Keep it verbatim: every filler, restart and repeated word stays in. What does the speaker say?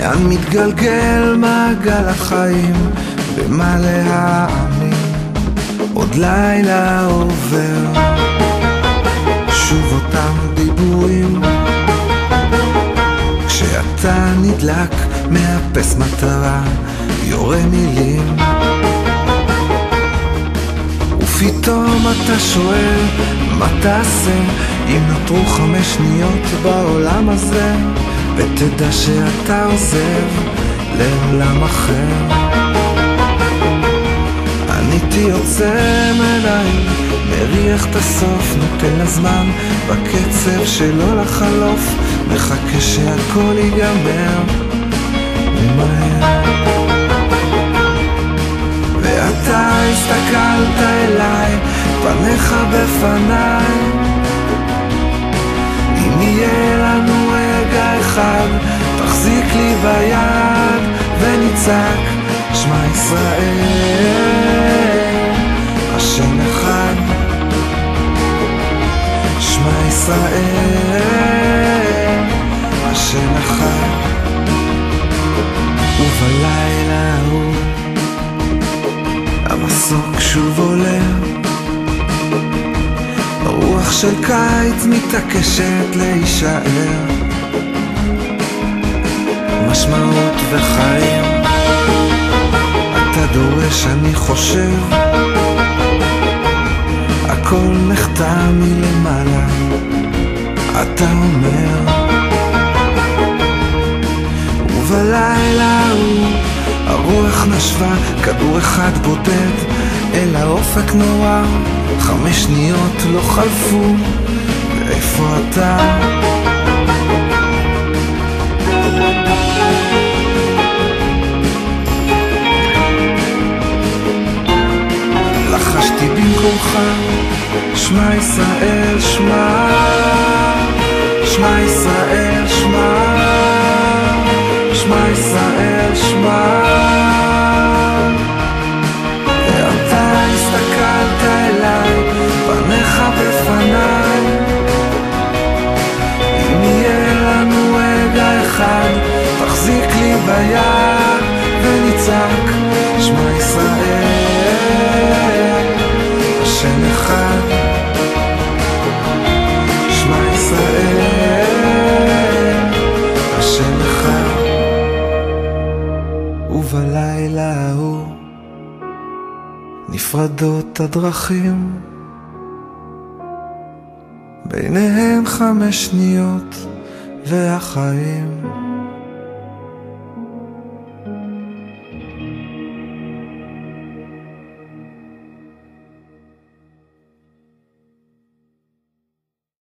לאן מתגלגל מעגל החיים, במה להאמין, עוד לילה עובר, שוב אותם דיבורים, כשאתה נדלק מאפס מטרה, יורה מילים, ופתאום אתה שואל מה תעשה אם נותרו חמש שניות בעולם הזה, ותדע שאתה עוזב לעולם אחר. עניתי עוצם עיניים, מריח את הסוף, נותן לזמן בקצב שלא לחלוף, מחכה שהכל ייגמר ומהר. ואתה הסתכלת אליי, פניך בפניי, אם יהיה לנו רגע אחד, תחזיק לי ביד ונצעק שמע ישראל, השם אחד, שמע ישראל, השם אחד. ובלילה ההוא המסוק שוב עולה, רוח של קיץ מתעקשת להישאר, משמעות וחיים, אתה דורש אני חושב, הכל נחתם מלמעלה, אתה אומר. ובלילה הוא הרוח נשבה, כדור אחד בודד אל האופק נורא, חמש שניות לא חלפו, ואיפה אתה? לחשתי במקומך, שמע ישראל שמע, שמע ישראל שמע, שמע ישראל שמע. ואתה הסתכלת אליי, פניך בפניי, אם יהיה לנו רגע אחד, תחזיק לי ביד ונצעק שמע ישראל, השם אחד, שמע ישראל, השם אחד. ובלילה ההוא נפרדות הדרכים, ביניהם חמש שניות והחיים